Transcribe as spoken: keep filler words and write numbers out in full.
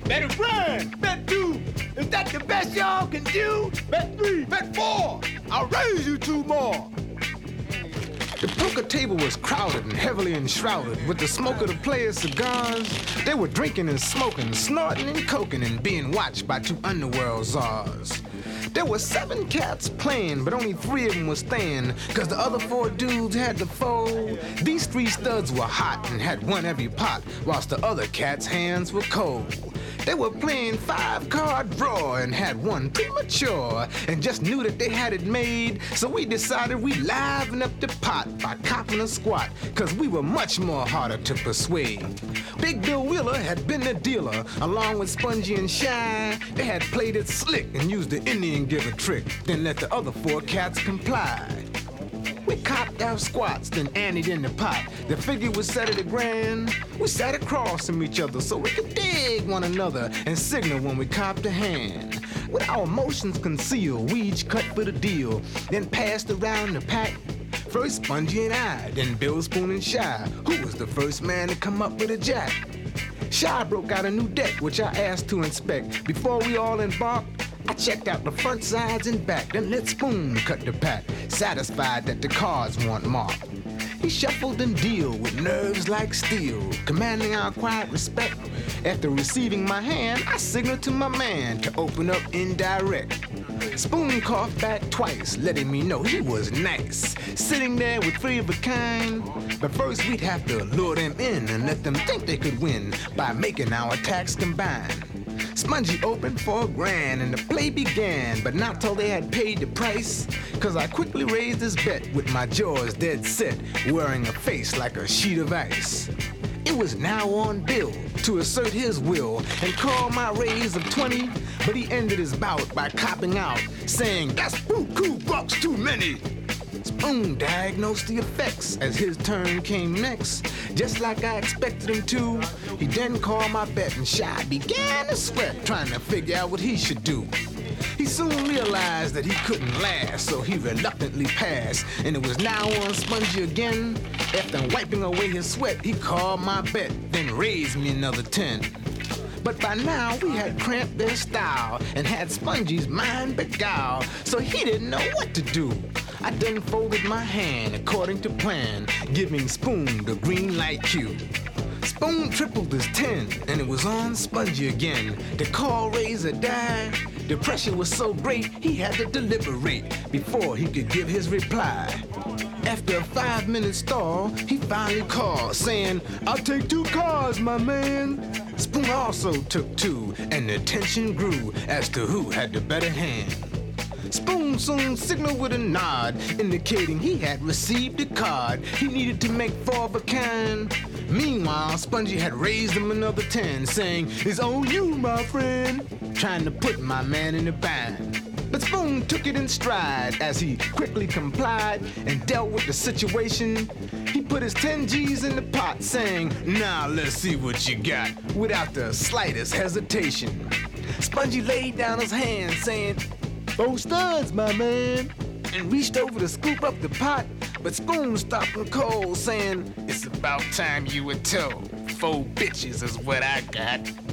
Bet a grand. Bet two. Is that the best y'all can do? Bet three. Bet four. I'll raise you two more. The poker table was crowded and heavily enshrouded with the smoke of the players' cigars. They were drinking and smoking, snorting and coking, and being watched by two underworld czars. There were seven cats playing, but only three of them were staying, cause the other four dudes had to fold. These three studs were hot and had won every pot, whilst the other cats' hands were cold. They were playing five-card draw and had won premature and just knew that they had it made, so we decided we'd liven up the pot by copping a squat, cause we were much more harder to persuade. Big Bill Wheeler had been the dealer, along with Spongy and Shy. They had played it slick and used the Indian giver trick, then let the other four cats comply. We copped our squats, then anteed in the pot. The figure was set at a grand. We sat across from each other so we could dig one another and signal when we copped a hand. With our emotions concealed, we each cut for the deal, then passed around the pack. First Spongy and I, then Bill, Spoon, and Shy, who was the first man to come up with a jack. Shy broke out a new deck, which I asked to inspect. Before we all embarked, I checked out the front, sides, and back, then let Spoon cut the pack, satisfied that the cards weren't marked. He shuffled and dealt with nerves like steel, commanding our quiet respect. After receiving my hand, I signaled to my man to open up indirect. Spoon coughed back twice, letting me know he was nice, sitting there with three of a kind. But first we'd have to lure them in and let them think they could win by making our attacks combine. Spongy opened for a grand and the play began, but not till they had paid the price, cause I quickly raised his bet with my jaws dead set, wearing a face like a sheet of ice. It was now on Bill to assert his will and call my raise of twenty, but he ended his bout by copping out, saying, "That's buku bucks too many." Spoon diagnosed the effects as his turn came next, just like I expected him to. He then called my bet and Shy began to sweat, trying to figure out what he should do. He soon realized that he couldn't last, so he reluctantly passed, and it was now on Spongy again. After wiping away his sweat, he called my bet, then raised me another ten. But by now we had cramped their style and had Spongy's mind beguiled, so he didn't know what to do. I then folded my hand according to plan, giving Spoon the green light cue. Spoon tripled his ten, and it was on Spongy again. The call raise or die. The pressure was so great, he had to deliberate before he could give his reply. After a five-minute stall, he finally called, saying, "I'll take two cards, my man." Spoon also took two, and the tension grew as to who had the better hand. Spoon soon signaled with a nod, indicating he had received a card. He needed to make four of a kind. Meanwhile, Spongy had raised him another ten, saying, "It's on you, my friend," trying to put my man in a bind. But Spoon took it in stride as he quickly complied and dealt with the situation. He put his ten G's in the pot, saying, "Now let's see what you got," without the slightest hesitation. Spongy laid down his hand, saying, "Four studs, my man," and reached over to scoop up the pot, but Spoon stopped him cold, saying, "It's about time you were told. Four bitches is what I got."